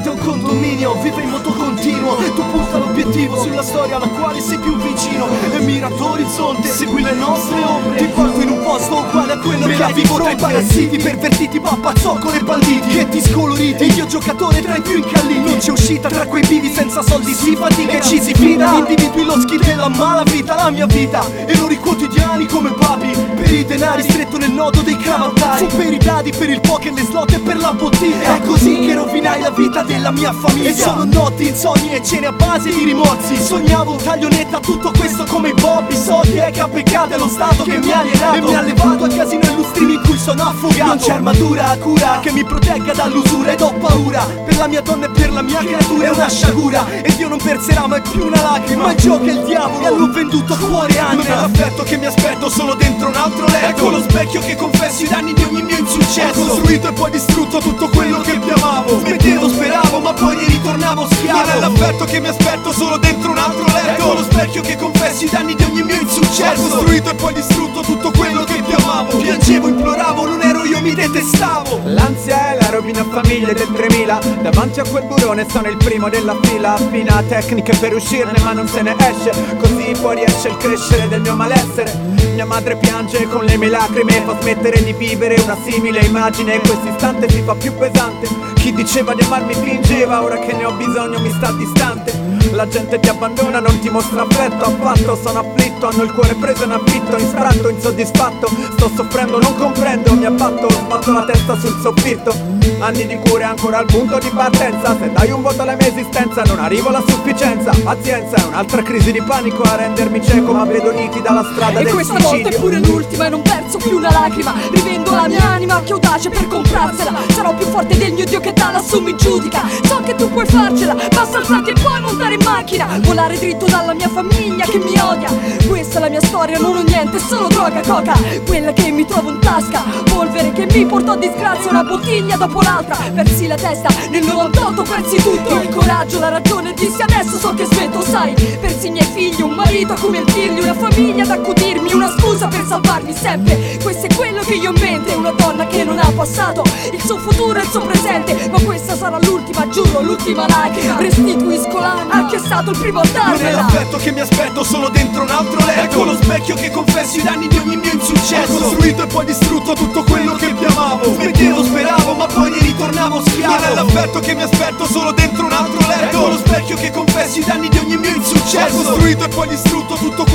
fronte a un condominio, vive in moto continuo. Tu punta l'obiettivo sulla storia alla quale sei più vicino e mira all'orizzonte, segui le nostre ombre. Ti porto in un posto uguale a quello che hai vivo tra i parassiti, pervertiti, pappazzocco e banditi che ti scoloriti. Io giocatore tra i più incalliti, non c'è uscita tra quei vivi, senza soldi si fatica e ci si fida. Individui lo skill della malavita, la mia vita, errori quotidiani come papi. Per i denari stretto nel nodo dei cavallari, fu per i dadi, per il poker, le slot e per la bottiglia. È così che rovinai la vita della mia famiglia. E sono notti, insonni e cene a base di rimorsi. Sognavo un taglio netto a tutto questo come i Bobby. Soldi e cappecate, lo Stato che mi ha alienato e mi ha levato a casino e lustrini in cui sono affogato. Non c'è armatura a cura che mi protegga dall'usura ed ho paura per la mia donna e per la mia creatura. È una sciagura e Dio non verserà mai più una lacrima. Ma il gioco è il diavolo e hanno venduto cuore e anima. Non è l'affetto che mi aspetto solo dentro un altro letto. Ecco lo specchio che confesso i danni di ogni mio insuccesso. Ho costruito e poi distrutto tutto quello che più amavo. Smettevo, speravo, ma poi ne ritornavo schiavo. Non è l'affetto che mi aspetto solo dentro un altro letto. Ecco lo specchio che confesso i danni di ogni mio insuccesso. Ho costruito e poi distrutto tutto quello che più amavo. Piangevo, imploravo, non ero io, mi detestavo. L'ansia è la rovina famiglia del 3000. Davanti a quel burone sono il primo della fila. Affina tecniche per uscirne ma non se ne esce. Così poi riesce il crescere del mio malessere. Mia madre piange con le mie lacrime, fa smettere di vivere una simile immagine. Questo istante si fa più pesante. Chi diceva di amarmi fingeva, ora che ne ho bisogno mi sta distante. La gente ti abbandona, non ti mostra affetto affatto. Sono afflitto, hanno il cuore preso in affitto. Infranto, insoddisfatto, sto soffrendo, non comprendo. Mi abbatto, sbatto la testa sul soffitto. Anni di cure ancora al punto di partenza. Se dai un voto alla mia esistenza non arrivo alla sufficienza. Pazienza, è un'altra crisi di panico a rendermi cieco, ma vedo nitida la strada del suicidio. E questa volta è pure l'ultima e non perso più una lacrima. Rivendo la mia anima che audace per comprarsela. Sarò più forte del mio Dio che da lassù mi giudica. So che tu puoi farcela, basta alzarti e poi montare in macchina. Volare dritto dalla mia famiglia che mi odia. Questa è la mia storia, non ho niente, solo droga, coca. Quella che mi trovo in tasca, polvere che mi portò a disgrazia. Una bottiglia dopo l'altra, persi la testa, nel 98 persi tutto. Il coraggio, la ragione, dissi adesso so che smetto, sai. Persi i miei figli, un marito come il figlio, una famiglia da accudirmi, una scusa per salvarmi sempre. Questo è quello che io ho in mente, una donna che non ha passato, il suo futuro e il suo presente. Ma questa sarà l'ultima, giuro, l'ultima lacrima. Restituisco l'anima a chi è stato il primo a darmela. Non è l'affetto che mi aspetto solo dentro un altro letto. Ecco lo specchio che confesso i danni di ogni mio insuccesso. Ho costruito e poi distrutto tutto quello che più amavo. Smettevo, speravo, ma poi ne ritornavo schiavo. Non è l'affetto che mi aspetto solo dentro un altro letto. Ecco lo specchio che confesso i danni di ogni mio insuccesso. Ho costruito e poi distrutto tutto